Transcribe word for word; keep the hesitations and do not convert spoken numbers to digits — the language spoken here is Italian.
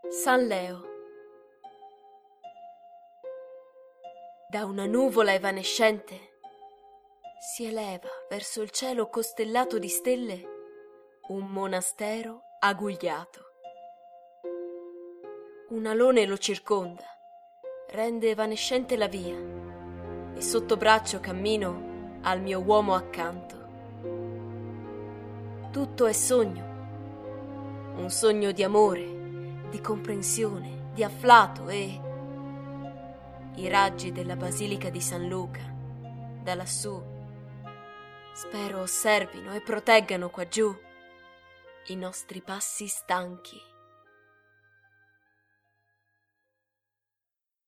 San Leo. Da una nuvola evanescente si eleva verso il cielo costellato di stelle un monastero agugliato. Un alone lo circonda, rende evanescente la via, e sotto braccio cammino al mio uomo accanto. Tutto è sogno, un sogno di amore, di comprensione, di afflato, e i raggi della Basilica di San Luca, da lassù, spero osservino e proteggano qua giù i nostri passi stanchi.